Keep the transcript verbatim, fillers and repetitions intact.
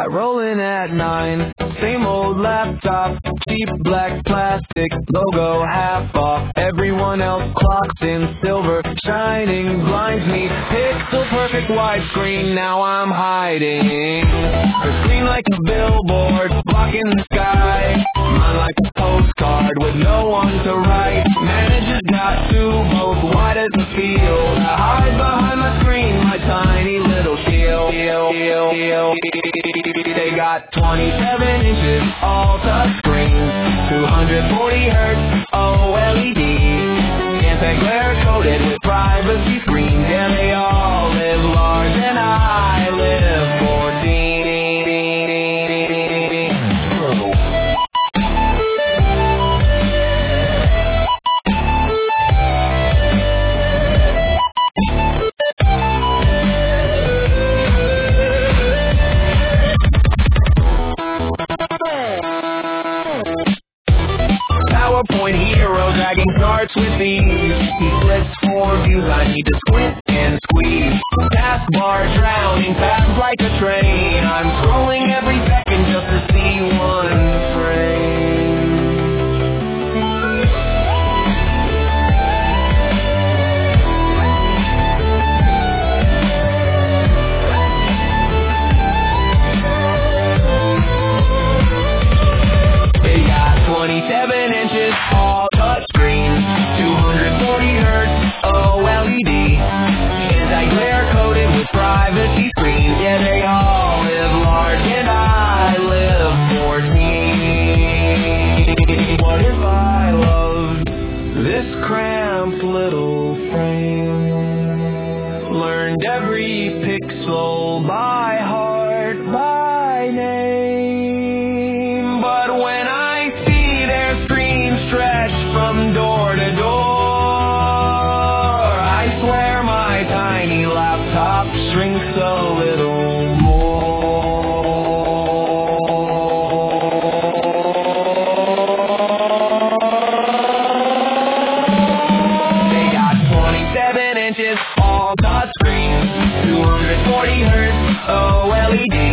got rolling at nine. Same old laptop, cheap black plastic, logo half off. Everyone else clocks in silver, shining blinds me. Pixel perfect widescreen, now I'm hiding. Her screen like a billboard, blocking the sky. Mine like a postcard with no one to write. Manager's got two both, why does it feel to hide behind my screen, my tiny little shield? They got twenty-seven inches, all touch screens, two hundred forty hertz, O L E D, anti-glare coated with privacy screens. Yeah, they all live large and I live fourteen. PowerPoint hero dragging charts with ease. He splits four views, I need to squint and squeeze. Taskbar drowning fast like a train. I'm scrolling every second just to see one frame. They got twenty-seven inches, all touch screens, two hundred forty hertz, O L E D, anti-glare coated with privacy screens. Yeah, they all live large and I live fourteen. What if I loved this cramped little frame? Learned every pixel by heart, by name. But when I see their screens stretch from door to door, I swear my tiny laptop shrinks a little more. They got twenty-seven inches, all touch screens, two hundred forty hertz, O L E D,